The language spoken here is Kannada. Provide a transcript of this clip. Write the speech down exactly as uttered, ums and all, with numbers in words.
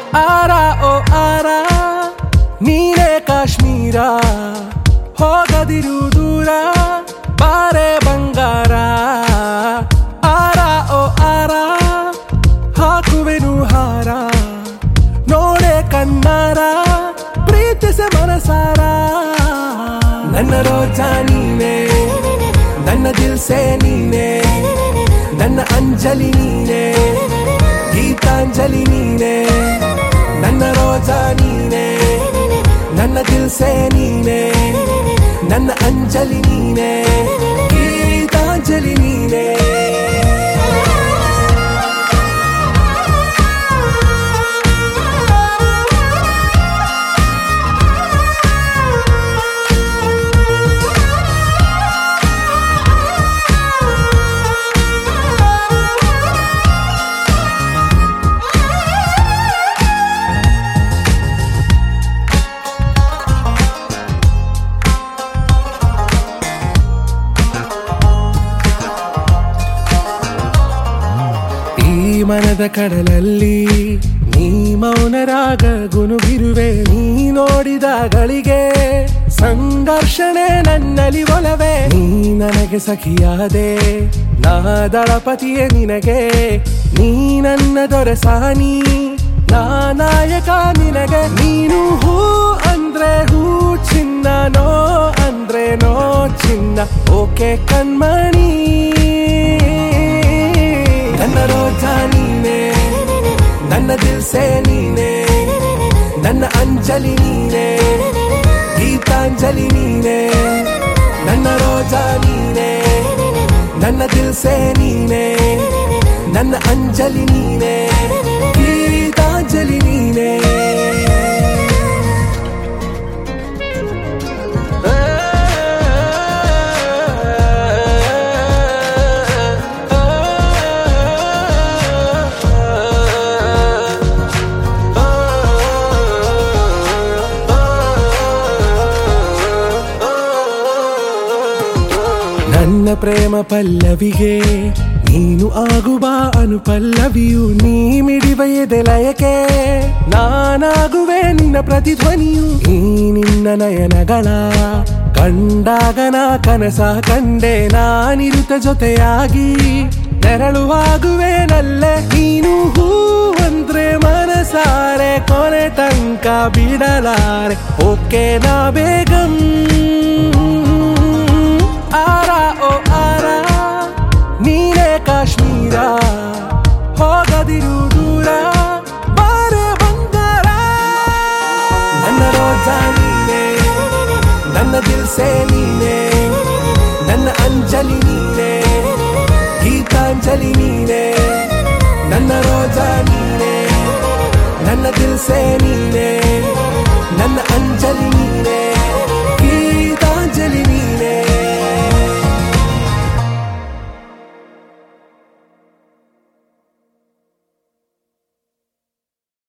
ಆರ ಓ ಆರ ನೀನೇ ಕಾಶ್ಮೀರ ಹೋಗದಿರು ದೂರ ಬಾರೆ ಬಂಗಾರ ಆರ ಓ ಆರ ಹಾಕುವೆನು ಹಾರ ನೋಡೆ ಕಣ್ಣಾರ ಪ್ರೀತಿಸೆ ಮನಸಾರ ನನ್ನ ರೋಜಾ ನೀನೆ ನನ್ನ ದಿಲ್ಸೆ ನೀನೆ ನನ್ನ ಅಂಜಲಿ ನೀನೆ ಗೀತಾಂಜಲಿ ನೀನೆ ನನ್ನ ರೋಜಾ ನೀನೆ ನನ್ನ ದಿಲ್ಸೆ ನೀನೆ ನನ್ನ ಅಂಜಲಿ ನೀನೆ ಗೀತಾಂಜಲಿ ನೀನೆ ಮನದ ಕಡಲಲ್ಲಿ ನೀ ಮೌನರಾಗ ಗುನುಗಿರುವೆ ನೀ ನೋಡಿದಗಳಿಗೆ ಸಂಘರ್ಷಣೆ ನನ್ನಲ್ಲಿ ಒಲವೇ ನೀ ನನಗೆ ಸಖಿಯಾದೆ ನಾ ದಳಪತಿಯೇ ನಿನಗೆ ನೀ ನನ್ನ ದೊರೆಸಾನಿ ನಾ ನಾಯಕ ನಿನಗೆ ನೀನು ಹೂ ಅಂದ್ರೆ ಹೂ ಚಿನ್ನ ನೋ ಅಂದ್ರೆ ನೋ ಚಿನ್ನ ಓಕೆ ಕಣ್ಮಣಿ ನನ್ನ ರೋಜಾ ನೀನೆ ನನ್ನ ದಿಲ್ಸೆ ನೀನೆ ನನ್ನ ಅಂಜಲಿ ನೀನೆ ಗೀತಾಂಜಲಿ ನೀನೆ ನನ್ನ ರೋಜಾ ನೀನೆ ನನ್ನ ದಿಲ್ಸೆ ನೀನೆ ನನ್ನ ಅಂಜಲಿ ನೀನೆ ಗೀತಾಂಜಲಿ ನೀನೆ ನನ್ನ ಪ್ರೇಮ ಪಲ್ಲವಿಗೆ ನೀನು ಆಗುವ ಅನುಪಲ್ಲವಿಯು ನೀ ಮಿಡಿವ ಎದೆಲಯಕ್ಕೆ ನಾನಾಗುವೆ ನಿನ್ನ ಪ್ರತಿಧ್ವನಿಯು ಈ ನಿನ್ನ ನಯನಗಳ ಕಂಡಾಗ ನಾ ಕನಸ ಕಂಡೆ ನಾನಿರುತ್ತ ಜೊತೆಯಾಗಿ ನೆರಳುವಾಗುವೆ ನಲ್ಲೆ ನೀನು ಹೂ ಅಂದ್ರೆ ಮನಸಾರೆ ಕೊನೆ ತನಕ ಬಿಡಲಾರೆ ಓಕೆ ನಾ ಬೇಗಂ ಆರ ಓ ಆರ ನೀನೇ ಕಾಶ್ಮೀರ ಹೋಗದಿರು ದೂರ ಬಾರೆ ಬಂಗಾರ ನನ್ನ ರೋಜಾ ನೀನೆ ನನ್ನ ದಿಲ್ಸೆ ನೀನೆ ನನ್ನ ಅಂಜಲಿ ನೀನೆ ಗೀತಾಂಜಲಿ ನೀನೆ ನನ್ನ ರೋಜಾ ನೀನೆ ನನ್ನ ದಿಲ್ಸೆ ನೀನೆ ನನ್ನ ಅಂಜಲಿ ನೀನೆ